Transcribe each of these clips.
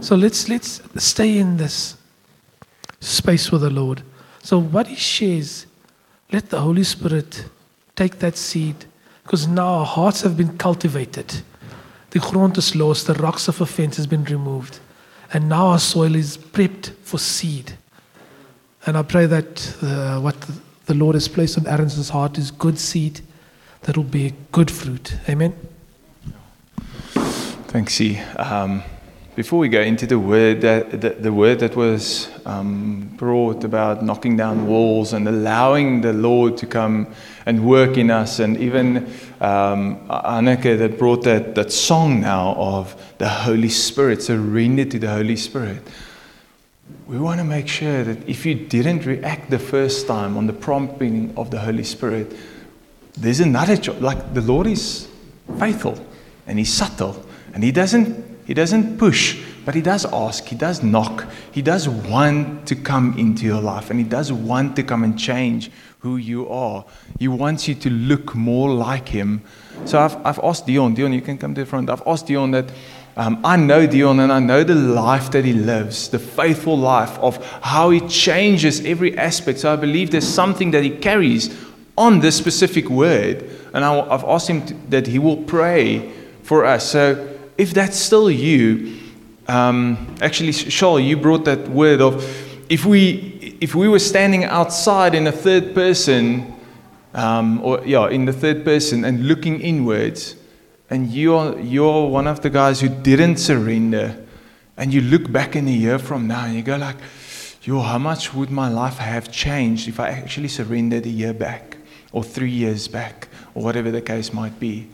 So let's stay in this space with the Lord. So what He shares, let the Holy Spirit take that seed, because now our hearts have been cultivated. The grond is los, the rocks of offense has been removed. And now our soil is prepped for seed. And I pray that what the Lord has placed on Aaron's heart is good seed that will be good fruit. Amen. Thanks, C. Before we go into the word that was brought about knocking down walls and allowing the Lord to come and work in us, and even Anneke that brought that song now of the Holy Spirit, surrender to the Holy Spirit. We want to make sure that if you didn't react the first time on the prompting of the Holy Spirit, there's another choice. Like, the Lord is faithful and He's subtle, and He doesn't push, but He does ask, He does knock, He does want to come into your life, and He does want to come and change who you are. He wants you to look more like Him. So I've asked Dion, you can come to the front. I've asked Dion that, I know Dion, and I know the life that he lives, the faithful life of how he changes every aspect. So I believe there's something that he carries on this specific word, and I've asked him that he will pray for us. So if that's still you, actually, Shaul, you brought that word of if we were standing outside in the third person, in the third person and looking inwards, and you're one of the guys who didn't surrender, and you look back in a year from now and you go like, how much would my life have changed if I actually surrendered a year back or 3 years back or whatever the case might be.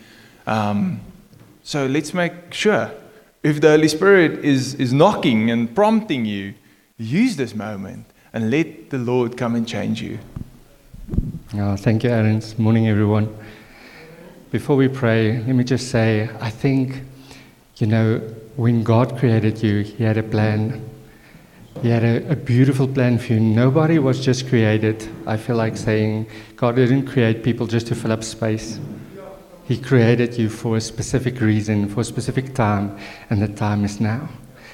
So let's make sure, if the Holy Spirit is knocking and prompting you, use this moment and let the Lord come and change you. Thank you, Aaron. Morning, everyone. Before we pray, let me just say, I think, when God created you, He had a plan. He had a beautiful plan for you. Nobody was just created. I feel like saying God didn't create people just to fill up space. He created you for a specific reason, for a specific time, and the time is now.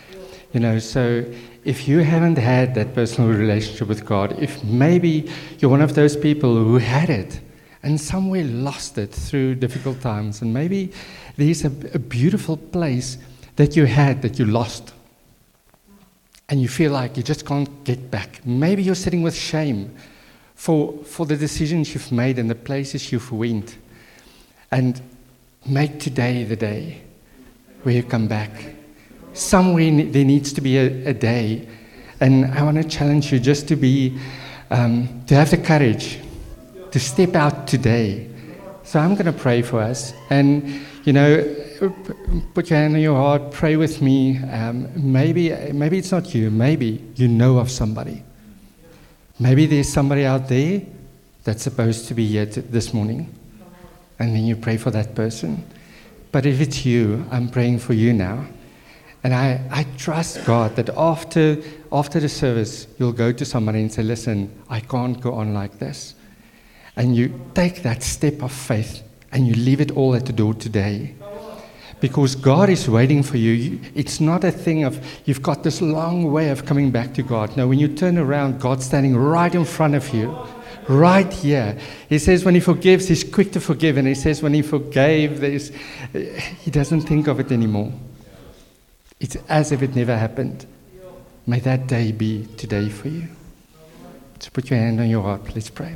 So if you haven't had that personal relationship with God, if maybe you're one of those people who had it and somewhere lost it through difficult times, and maybe there's a beautiful place that you had that you lost, and you feel like you just can't get back. Maybe you're sitting with shame for the decisions you've made and the places you've went. And make today the day where you come back. Somewhere there needs to be a day. And I want to challenge you just to have the courage to step out today. So I'm going to pray for us. And, put your hand on your heart, pray with me. Maybe it's not you. Maybe you know of somebody. Maybe there's somebody out there that's supposed to be here this morning. And then you pray for that person. But if it's you, I'm praying for you now. And I trust God that after the service, you'll go to somebody and say, listen, I can't go on like this. And you take that step of faith and you leave it all at the door today. Because God is waiting for you. It's not a thing of you've got this long way of coming back to God. No, when you turn around, God's standing right in front of you. Right here. He says when He forgives, He's quick to forgive. And He says when He forgave, He doesn't think of it anymore. It's as if it never happened. May that day be today for you. So put your hand on your heart. Let's pray.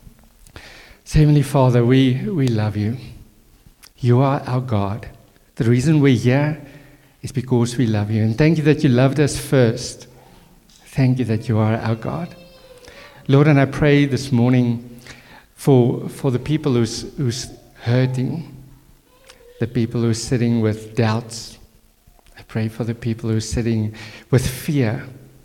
So Heavenly Father, we love You. You are our God. The reason we're here is because we love You. And thank You that You loved us first. Thank You that You are our God. Lord, and I pray this morning for the people who's hurting, the people who are sitting with doubts. I pray for the people who are sitting with fear.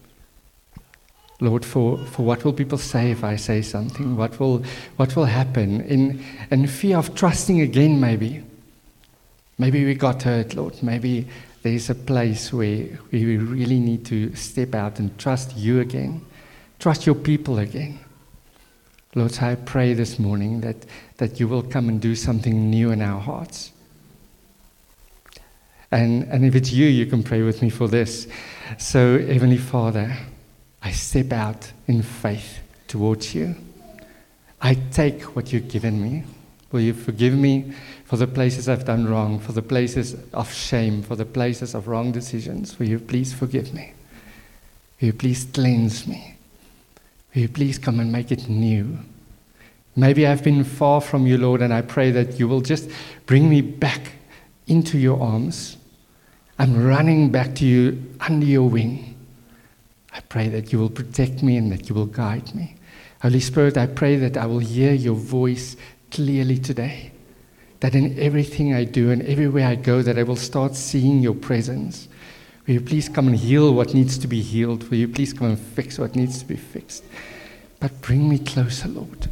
Lord, for what will people say if I say something? What will happen? In fear of trusting again, maybe. Maybe we got hurt, Lord. Maybe there's a place where we really need to step out and trust You again. Trust Your people again. Lord, so I pray this morning that You will come and do something new in our hearts. And if it's you, you can pray with me for this. So, Heavenly Father, I step out in faith towards you. I take what you've given me. Will you forgive me for the places I've done wrong, for the places of shame, for the places of wrong decisions? Will you please forgive me? Will you please cleanse me? Will you please come and make it new? Maybe I've been far from you, Lord, and I pray that you will just bring me back into your arms. I'm running back to you under your wing. I pray that you will protect me and that you will guide me. Holy Spirit, I pray that I will hear your voice clearly today. That in everything I do and everywhere I go, that I will start seeing your presence. Will you please come and heal what needs to be healed? Will you please come and fix what needs to be fixed? But bring me closer, Lord.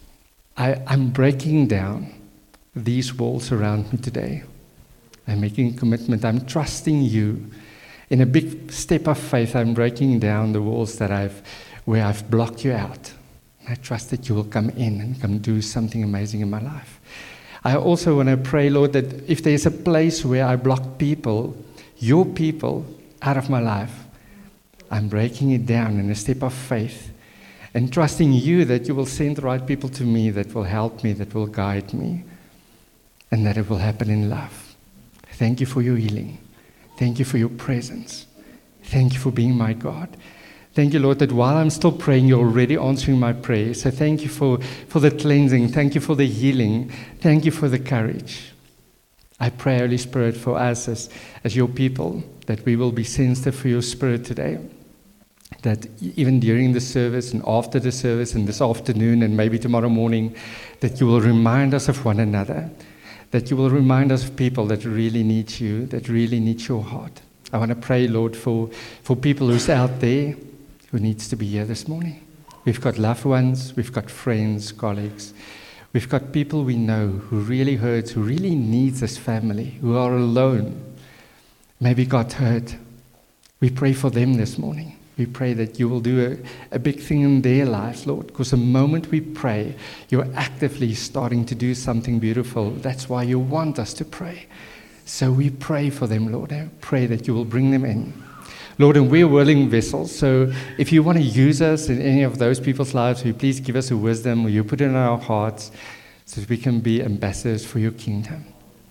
I'm breaking down these walls around me today. I'm making a commitment. I'm trusting you. In a big step of faith, I'm breaking down the walls where I've blocked you out. I trust that you will come in and come do something amazing in my life. I also want to pray, Lord, that if there's a place where I block people, your people, out of my life, I'm breaking it down in a step of faith and trusting you that you will send the right people to me that will help me, that will guide me, and that it will happen in love. Thank you for your healing. Thank you for your presence. Thank you for being my God. Thank you, Lord, that while I'm still praying, you're already answering my prayers. So thank you for the cleansing. Thank you for the healing. Thank you for the courage. I pray, Holy Spirit, for us as your people, that we will be sensitive for your Spirit today. That even during the service and after the service and this afternoon and maybe tomorrow morning, that you will remind us of one another. That you will remind us of people that really need you, that really need your heart. I want to pray, Lord, for people who's out there who needs to be here this morning. We've got loved ones, we've got friends, colleagues. We've got people we know who really hurts, who really needs this family, who are alone, maybe got hurt. We pray for them this morning. We pray that you will do a big thing in their lives, Lord, because the moment we pray, you're actively starting to do something beautiful. That's why you want us to pray. So we pray for them, Lord. I pray that you will bring them in. Lord, and we're willing vessels, so if you want to use us in any of those people's lives, will you please give us a wisdom, will you put it in our hearts so that we can be ambassadors for your kingdom.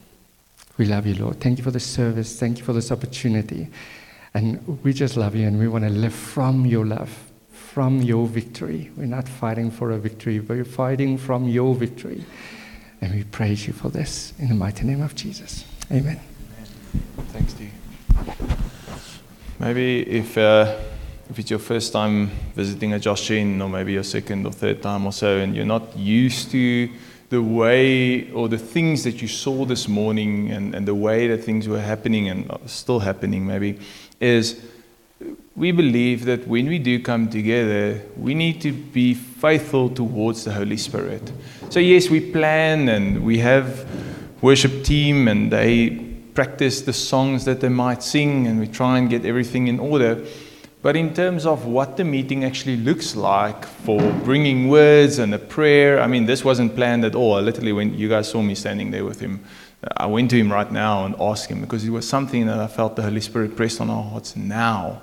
We love you, Lord. Thank you for this service. Thank you for this opportunity. And we just love you, and we want to live from your love, from your victory. We're not fighting for a victory, but we're fighting from your victory. And we praise you for this in the mighty name of Jesus. Amen. Thanks, Steve. Maybe if it's your first time visiting a Josh Gen, or maybe your second or third time or so, and you're not used to the way or the things that you saw this morning and the way that things were happening and are still happening, maybe, is we believe that when we do come together, we need to be faithful towards the Holy Spirit. So yes, we plan and we have worship team and they practice the songs that they might sing, and we try and get everything in order. But in terms of what the meeting actually looks like for bringing words and a prayer, I mean, this wasn't planned at all. Literally, when you guys saw me standing there with him, I went to him right now and asked him, because it was something that I felt the Holy Spirit pressed on our hearts now.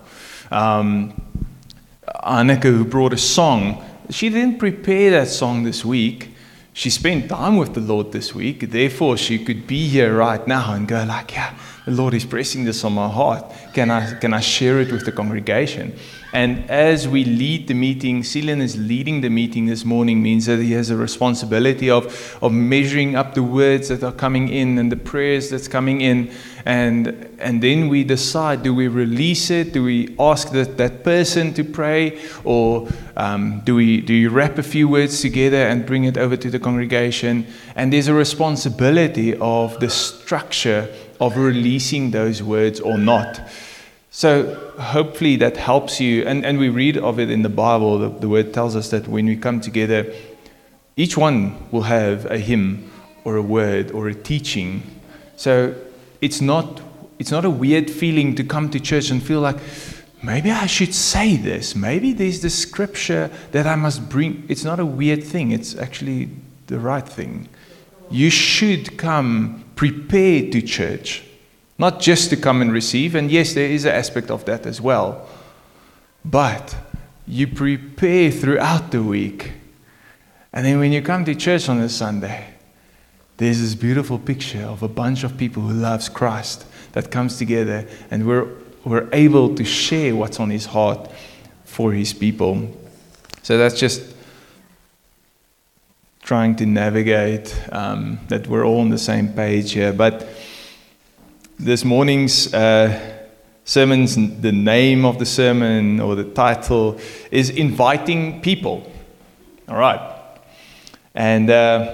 Anneke, who brought a song, she didn't prepare that song this week. She spent time with the Lord this week, therefore she could be here right now and go like, yeah, the Lord is pressing this on my heart. Can I share it with the congregation? And as we lead the meeting, Celine is leading the meeting this morning, means that he has a responsibility of measuring up the words that are coming in and the prayers that's coming in. And then we decide, do we release it? Do we ask that person to pray? Or do you wrap a few words together and bring it over to the congregation? And there's a responsibility of the structure of releasing those words or not. So hopefully that helps you. And we read of it in the Bible. The word tells us that when we come together, each one will have a hymn or a word or a teaching. So it's not a weird feeling to come to church and feel like, maybe I should say this. Maybe there's the scripture that I must bring. It's not a weird thing. It's actually the right thing. You should come prepared to church. Not just to come and receive, and yes, there is an aspect of that as well. But you prepare throughout the week. And then when you come to church on a Sunday, there's this beautiful picture of a bunch of people who loves Christ that comes together, and we're able to share what's on his heart for his people. So that's just trying to navigate that we're all on the same page here. But this morning's sermon's, the name of the sermon or the title is Inviting People. All right. And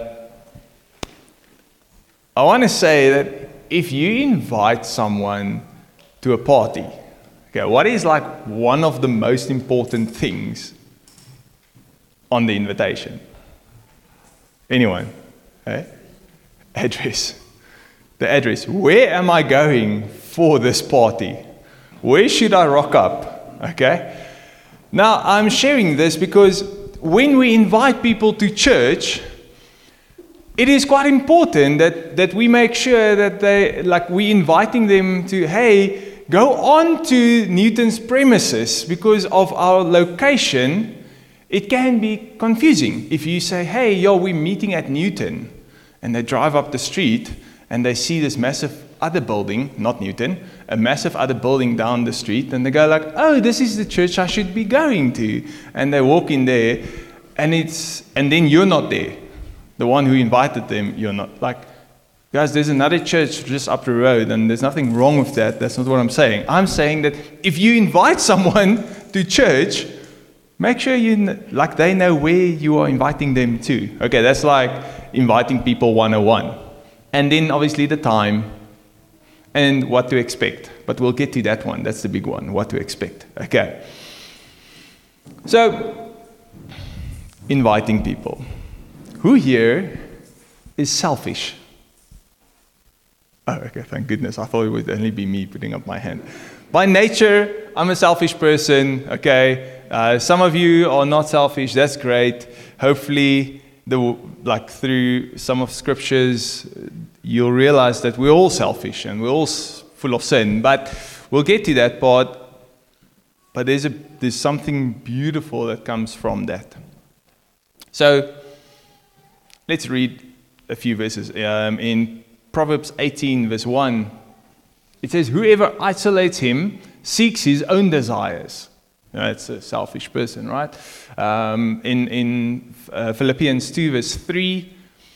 I want to say that if you invite someone to a party, okay, what is like one of the most important things on the invitation? Anyone? Okay? Address. The address. Where am I going for this party? Where should I rock up? Okay? Now, I'm sharing this because when we invite people to church, it is quite important that we make sure that we're inviting them to, hey, go on to Newton's premises. Because of our location, it can be confusing. If you say, hey, we're meeting at Newton, and they drive up the street, and they see this massive other building, not Newton, a massive other building down the street, and they go like, oh, this is the church I should be going to. And they walk in there, and then you're not there. The one who invited them, you're not. Like, guys, there's another church just up the road, and there's nothing wrong with that. That's not what I'm saying. I'm saying that if you invite someone to church, make sure they know where you are inviting them to. Okay, that's like inviting people 101. And then obviously the time and what to expect. But we'll get to that one. That's the big one, what to expect. Okay. So, inviting people. Who here is selfish? Oh, okay, thank goodness. I thought it would only be me putting up my hand. By nature, I'm a selfish person, okay? Some of you are not selfish. That's great. Hopefully, through some of scriptures, you'll realize that we're all selfish and we're all full of sin. But we'll get to that part. But there's something beautiful that comes from that. So, let's read a few verses. In Proverbs 18, verse 1, it says, whoever isolates him seeks his own desires. That's a selfish person, right? In Philippians 2, verse 3,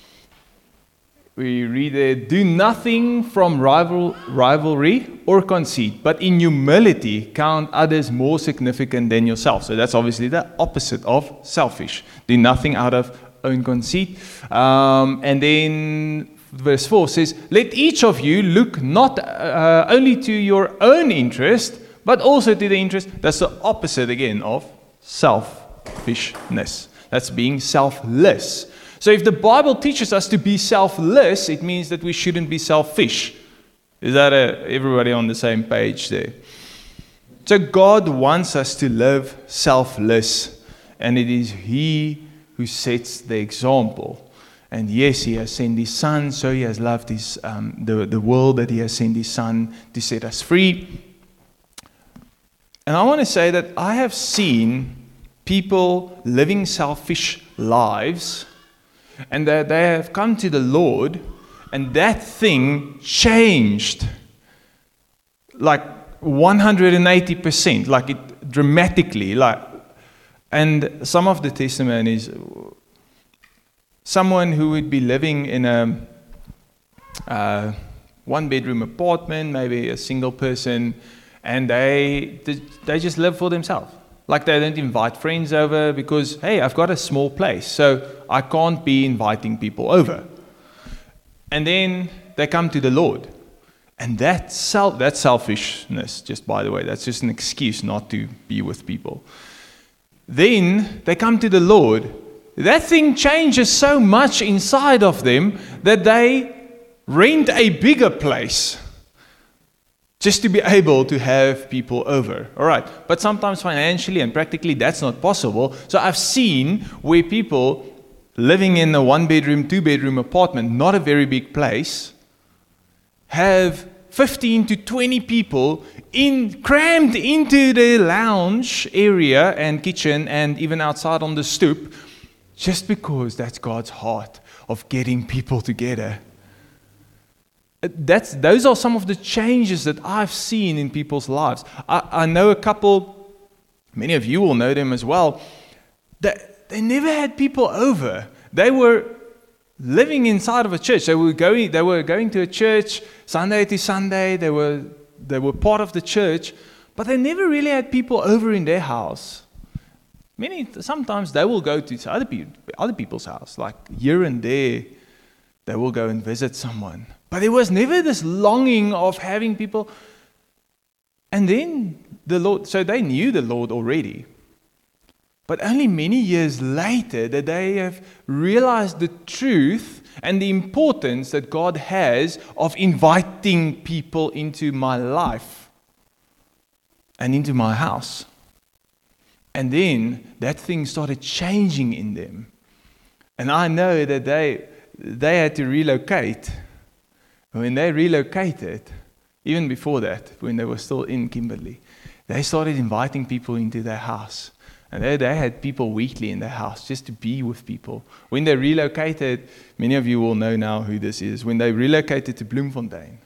we read there, do nothing from rivalry or conceit, but in humility count others more significant than yourself. So that's obviously the opposite of selfish. Do nothing out of own conceit. And then verse 4 says, let each of you look not only to your own interest, but also to the interest. That's the opposite again of selfishness. That's being selfless. So if the Bible teaches us to be selfless, it means that we shouldn't be selfish. Is that everybody on the same page there? So God wants us to live selfless, and it is He who sets the example. And yes, He has sent His Son, so He has loved the world that He has sent His Son to set us free. And I want to say that I have seen people living selfish lives, and that they have come to the Lord, and that thing changed like 180%, like it dramatically. And some of the testimonies, someone who would be living in a one-bedroom apartment, maybe a single person, and they just live for themselves. Like they don't invite friends over because, hey, I've got a small place, so I can't be inviting people over. And then they come to the Lord. And that's selfishness, just by the way. That's just an excuse not to be with people. Then they come to the Lord. That thing changes so much inside of them that they rent a bigger place just to be able to have people over. All right. But sometimes financially and practically that's not possible. So I've seen where people living in a one-bedroom, two-bedroom apartment, not a very big place, have 15 to 20 people crammed into the lounge area and kitchen and even outside on the stoop, just because that's God's heart of getting people together. Those are some of the changes that I've seen in people's lives. I know a couple, many of you will know them as well, that they never had people over. They were living inside of a church. They were going to a church Sunday to Sunday. They were part of the church, but they never really had people over in their house. Sometimes they will go to other people's house, like here and there. They will go and visit someone. But there was never this longing of having people. And then the Lord, so they knew the Lord already. But only many years later that they have realized the truth and the importance that God has of inviting people into my life and into my house. And then that thing started changing in them. And I know that they had to relocate. When they relocated, even before that, when they were still in Kimberley, they started inviting people into their house. And they had people weekly in their house just to be with people. When they relocated, many of you will know now who this is. When they relocated to Bloemfontein,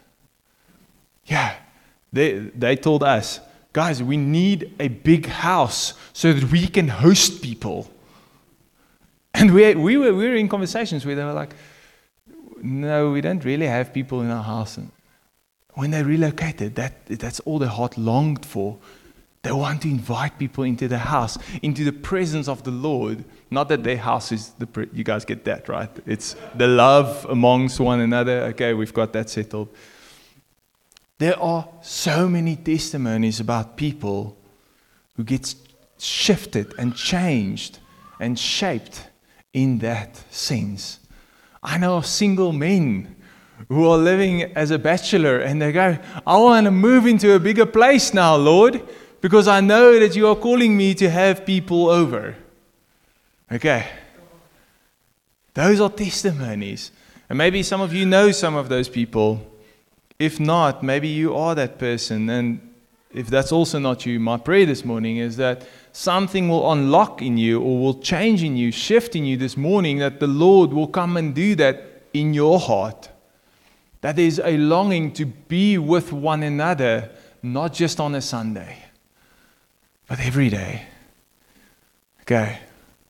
they told us, guys, we need a big house so that we can host people. And we were in conversations where they were like, no, we don't really have people in our house. And when they relocated, that's all their heart longed for. They want to invite people into their house, into the presence of the Lord. Not that their house is you guys get that, right? It's the love amongst one another. Okay, we've got that settled. There are so many testimonies about people who get shifted and changed and shaped in that sense. I know of single men who are living as a bachelor and they go, I want to move into a bigger place now, Lord, because I know that you are calling me to have people over. Okay. Those are testimonies. And maybe some of you know some of those people. If not, maybe you are that person. And if that's also not you, my prayer this morning is that something will unlock in you or will change in you, shift in you this morning, that the Lord will come and do that in your heart. That there's a longing to be with one another, not just on a Sunday, but every day. Okay.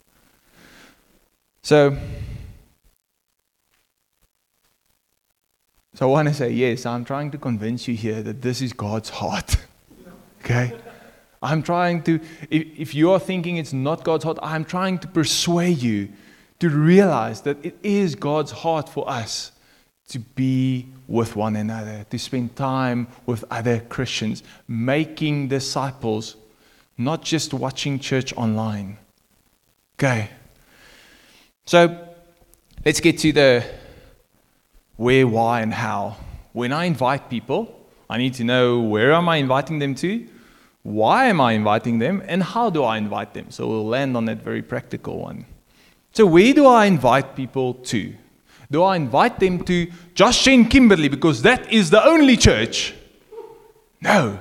So I want to say, yes, I'm trying to convince you here that this is God's heart. Okay? I'm trying to, if you are thinking it's not God's heart, I'm trying to persuade you to realize that it is God's heart for us to be with one another, to spend time with other Christians, making disciples, not just watching church online. Okay. So let's get to the where, why, and how. When I invite people, I need to know where am I inviting them to, why am I inviting them, and how do I invite them? So we'll land on that very practical one. So where do I invite people to? Do I invite them to Josh Chen Kimberley because that is the only church? No.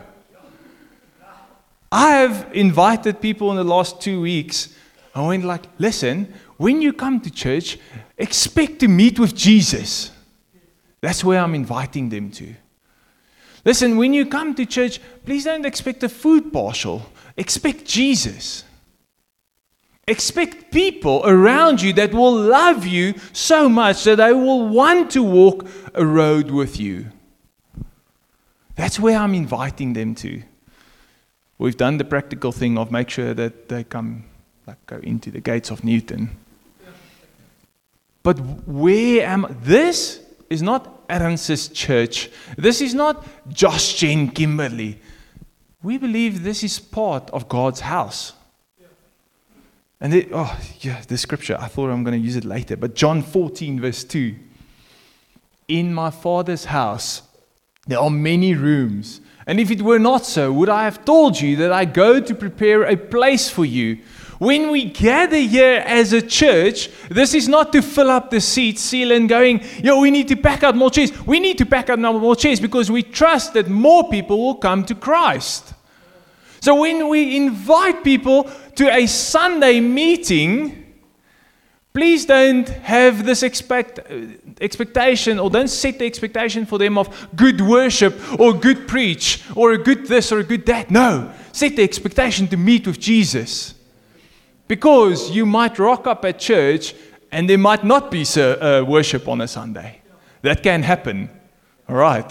I have invited people in the last 2 weeks. I went like, listen, when you come to church, expect to meet with Jesus. That's where I'm inviting them to. Listen, when you come to church, please don't expect a food partial. Expect Jesus. Expect people around you that will love you so much that they will want to walk a road with you. That's where I'm inviting them to. We've done the practical thing of make sure that they go into the gates of Newton. But this is not Aaron's church. This is not Josh Chen Kimberley. We believe this is part of God's house. And the scripture, I thought I'm going to use it later, but John 14 verse 2. In my Father's house, there are many rooms. And if it were not so, would I have told you that I go to prepare a place for you? When we gather here as a church, this is not to fill up the seats, seal and going, we need to pack out more chairs. We need to pack out more chairs because we trust that more people will come to Christ. So when we invite people to a Sunday meeting, please don't have this expectation, or don't set the expectation for them of good worship or good preach or a good this or a good that. No, set the expectation to meet with Jesus. Because you might rock up at church and there might not be worship on a Sunday. That can happen. All right.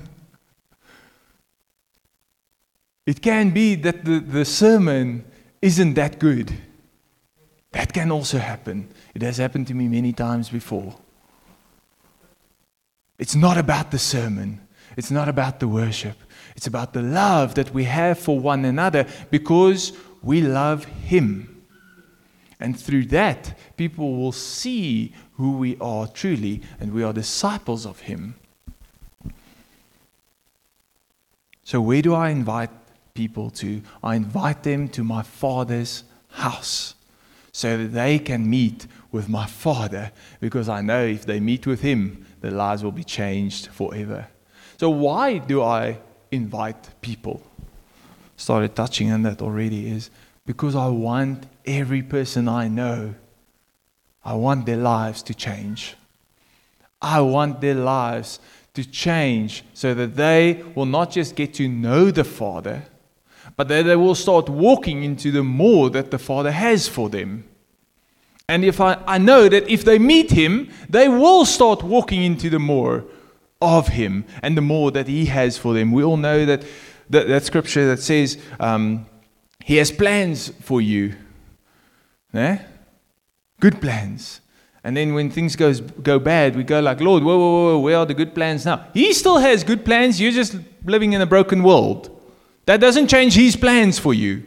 It can be that the sermon isn't that good. That can also happen. It has happened to me many times before. It's not about the sermon. It's not about the worship. It's about the love that we have for one another because we love Him. And through that, people will see who we are truly, and we are disciples of Him. So where do I invite people to? I invite them to my Father's house so that they can meet with my Father, because I know if they meet with Him, their lives will be changed forever. So why do I invite people? Started touching on that already, is because I want every person I know, I want their lives to change. I want their lives to change so that they will not just get to know the Father, but that they will start walking into the more that the Father has for them. And if I know that if they meet Him, they will start walking into the more of Him and the more that He has for them. We all know that scripture that says, He has plans for you. Good plans. And then when things go bad, we go like, Lord, whoa, where are the good plans now? He still has good plans. You're just living in a broken world. That doesn't change His plans for you.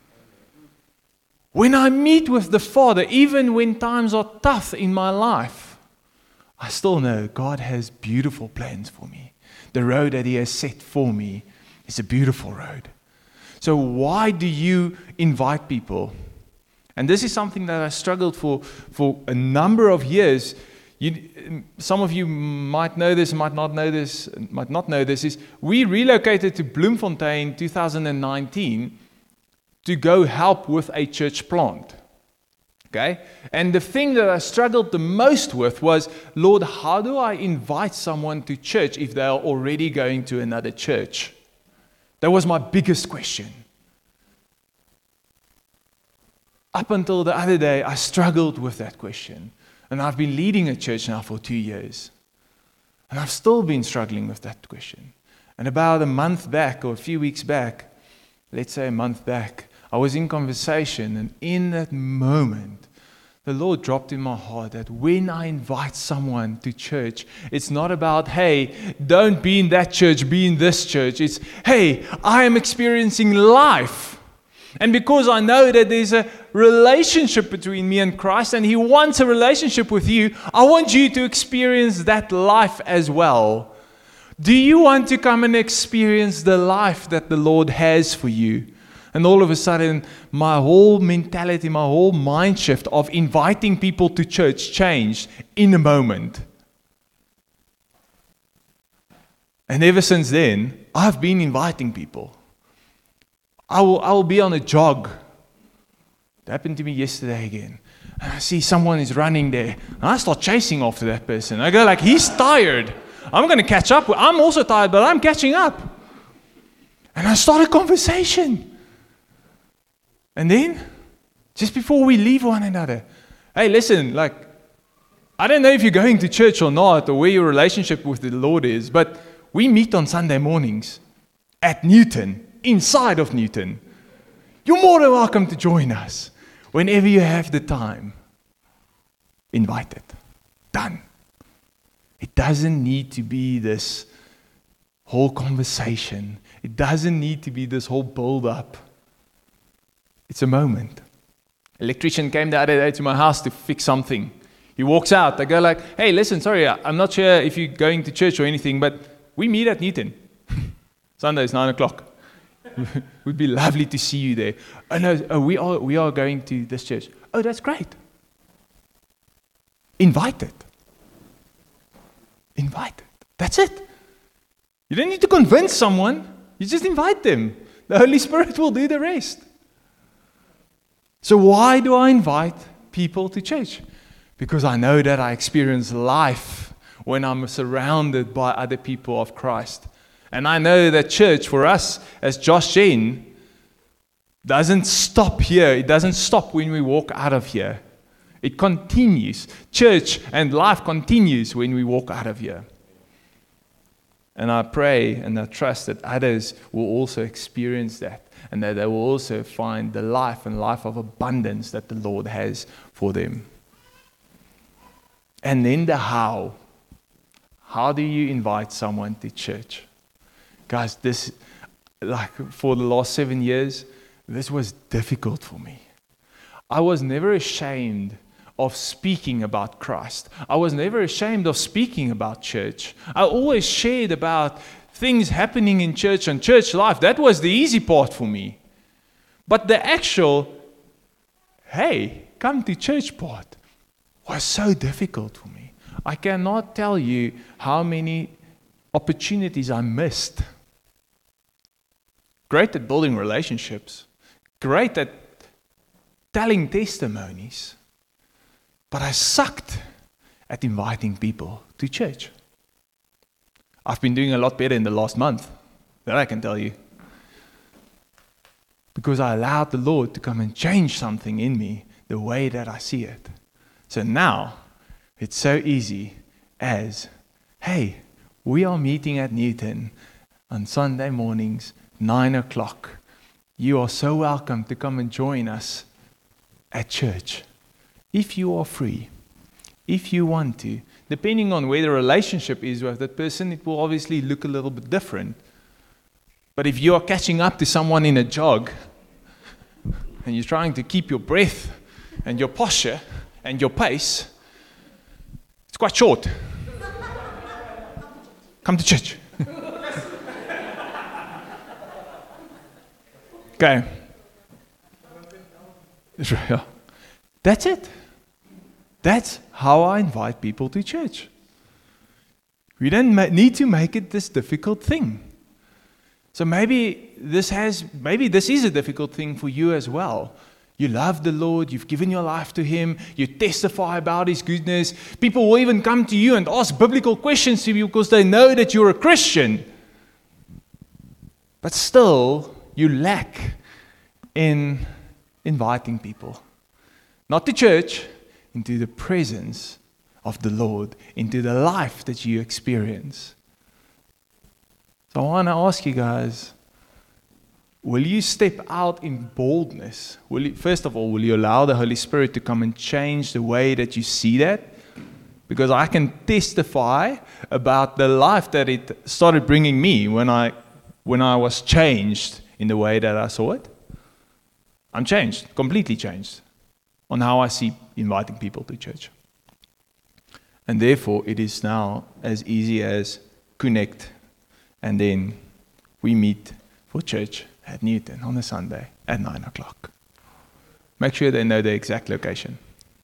When I meet with the Father, even when times are tough in my life, I still know God has beautiful plans for me. The road that He has set for me is a beautiful road. So why do you invite people? And this is something that I struggled for a number of years. Some of you might know this, might not know this, is we relocated to Bloemfontein in 2019 to go help with a church plant. Okay? And the thing that I struggled the most with was, Lord, how do I invite someone to church if they are already going to another church? That was my biggest question. Up until the other day, I struggled with that question. And I've been leading a church now for 2 years. And I've still been struggling with that question. And about a month back, or a few weeks back, let's say a month back, I was in conversation, and in that moment, the Lord dropped in my heart that when I invite someone to church, it's not about, hey, don't be in that church, be in this church. It's, hey, I am experiencing life. And because I know that there's a relationship between me and Christ, and He wants a relationship with you, I want you to experience that life as well. Do you want to come and experience the life that the Lord has for you? And all of a sudden, my whole mentality, my whole mind shift of inviting people to church changed in a moment. And ever since then, I've been inviting people. I will be on a jog. It happened to me yesterday again. And I see someone is running there. And I start chasing after that person. I go like, he's tired. I'm going to catch up. I'm also tired, but I'm catching up. And I start a conversation. And then, just before we leave one another, hey, listen, I don't know if you're going to church or not, or where your relationship with the Lord is, but we meet on Sunday mornings at Newton, inside of Newton. You're more than welcome to join us whenever you have the time. Invited. Done. It doesn't need to be this whole conversation. It doesn't need to be this whole build-up. It's a moment. Electrician came the other day to my house to fix something. He walks out. I go like, hey, listen, sorry, I'm not sure if you're going to church or anything, but we meet at Newton. Sunday is 9 o'clock. It would be lovely to see you there. Oh no, we are going to this church. Oh, that's great. Invite it. Invite it. That's it. You don't need to convince someone. You just invite them. The Holy Spirit will do the rest. So why do I invite people to church? Because I know that I experience life when I'm surrounded by other people of Christ. And I know that church for us as Josh Jane doesn't stop here. It doesn't stop when we walk out of here. It continues. Church and life continues when we walk out of here. And I pray and I trust that others will also experience that, and that they will also find the life and life of abundance that the Lord has for them. And then the how. How do you invite someone to church? Guys, this, like for the last 7 years, this was difficult for me. I was never ashamed of speaking about Christ. I was never ashamed of speaking about church. I always shared about things happening in church and church life. That was the easy part for me. But the actual, hey, come to church part was so difficult for me. I cannot tell you how many opportunities I missed. Great at building relationships. Great at telling testimonies. But I sucked at inviting people to church. I've been doing a lot better in the last month. That I can tell you. Because I allowed the Lord to come and change something in me the way that I see it. So now, it's so easy as, hey, we are meeting at Newton on Sunday mornings, 9 o'clock. You are so welcome to come and join us at church. If you are free, if you want to, depending on where the relationship is with that person, it will obviously look a little bit different. But if you are catching up to someone in a jog, and you're trying to keep your breath and your posture and your pace, it's quite short. Come to church. Okay. That's it. That's how I invite people to church. We don't need to make it this difficult thing. So maybe this is a difficult thing for you as well. You love the Lord, you've given your life to Him, you testify about His goodness. People will even come to you and ask biblical questions to you because they know that you're a Christian. But still, you lack in inviting people. Not to church, into the presence of the Lord, into the life that you experience. So I want to ask you guys, will you step out in boldness? First of all, will you allow the Holy Spirit to come and change the way that you see that? Because I can testify about the life that it started bringing me when I was changed in the way that I saw it. I'm changed, completely changed, on how I see inviting people to church. And therefore, it is now as easy as connect, and then we meet for church at Newton on a Sunday at 9 o'clock. Make sure they know the exact location.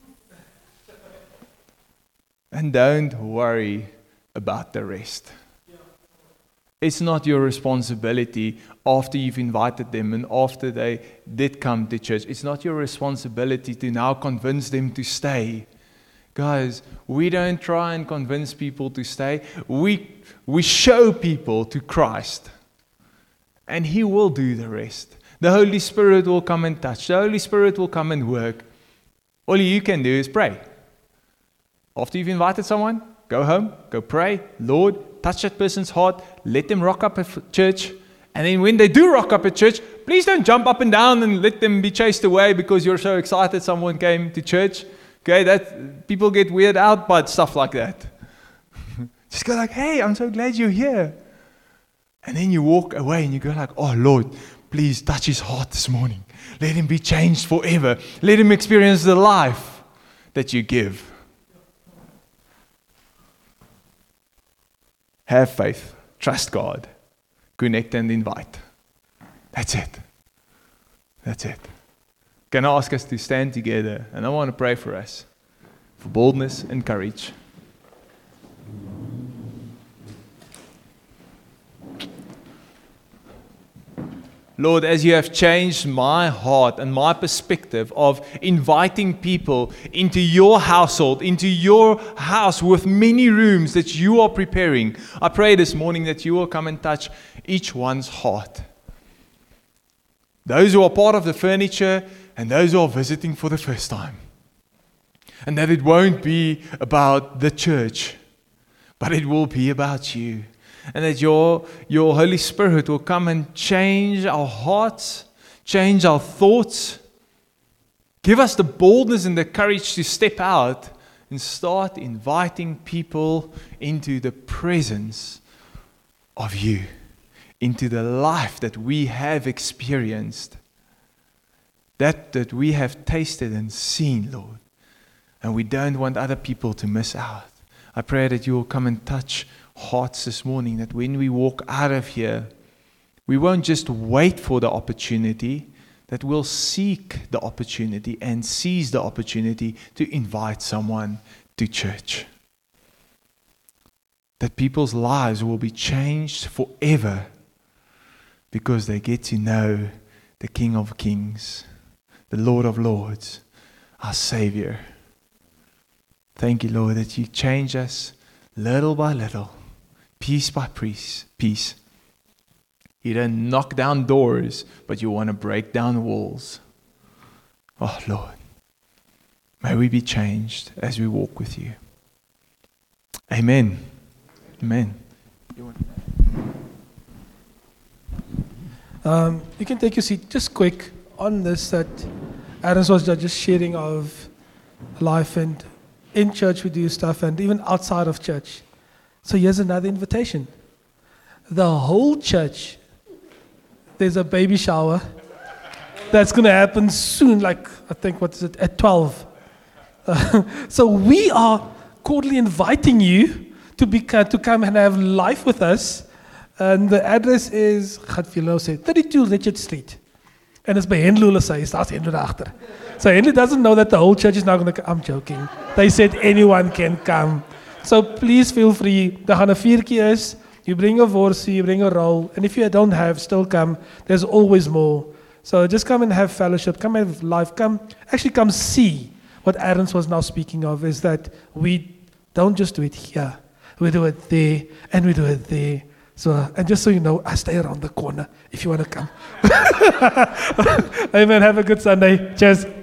And don't worry about the rest. It's not your responsibility after you've invited them and after they did come to church. It's not your responsibility to now convince them to stay. Guys, we don't try and convince people to stay. We show people to Christ. And He will do the rest. The Holy Spirit will come and touch. The Holy Spirit will come and work. All you can do is pray. After you've invited someone, go home, go pray. Lord, touch that person's heart. Let them rock up at church. And then when they do rock up at church, please don't jump up and down and let them be chased away because you're so excited someone came to church. Okay, that people get weirded out by stuff like that. Just go like, hey, I'm so glad you're here. And then you walk away and you go like, oh Lord, please touch his heart this morning. Let him be changed forever. Let him experience the life that you give. Have faith. Trust God. Connect and invite. That's it. That's it. Can I ask us to stand together? And I want to pray for us, for boldness and courage. Lord, as you have changed my heart and my perspective of inviting people into your household, into your house with many rooms that you are preparing, I pray this morning that you will come and touch each one's heart. Those who are part of the furniture and those who are visiting for the first time. And that it won't be about the church, but it will be about you. And that your Holy Spirit will come and change our hearts, change our thoughts. Give us the boldness and the courage to step out and start inviting people into the presence of you, into the life that we have experienced, that we have tasted and seen, Lord. And we don't want other people to miss out. I pray that you will come and touch hearts this morning, that when we walk out of here, we won't just wait for the opportunity, that we'll seek the opportunity and seize the opportunity to invite someone to church. That people's lives will be changed forever because they get to know the King of Kings, the Lord of Lords, our Savior. Thank you, Lord, that you change us little by little, piece by piece. You don't knock down doors, but you want to break down walls. Oh, Lord, may we be changed as we walk with you. Amen. Amen. You can take your seat. Just quick on this, that Aaron was just sharing of life, and in church we do stuff, and even outside of church. So here's another invitation. The whole church, there's a baby shower that's going to happen soon, like I think, at 12. So we are cordially inviting you to come and have life with us. And the address is, gaat vir julle nou sê, 32 Richard Street. And it's by Henley Huis, daar's Henley daarachter. So Henley doesn't know that the whole church is now going to come. I'm joking. They said anyone can come. So please feel free. Daar gaan 'n vuurtjie is. You bring a worsie, you bring a roll. And if you don't have, still come. There's always more. So just come and have fellowship. Come have life. Come see what Aaron was now speaking of, is that we don't just do it here. We do it there, and we do it there. So, and just so you know, I stay around the corner if you want to come. Amen. Have a good Sunday. Cheers.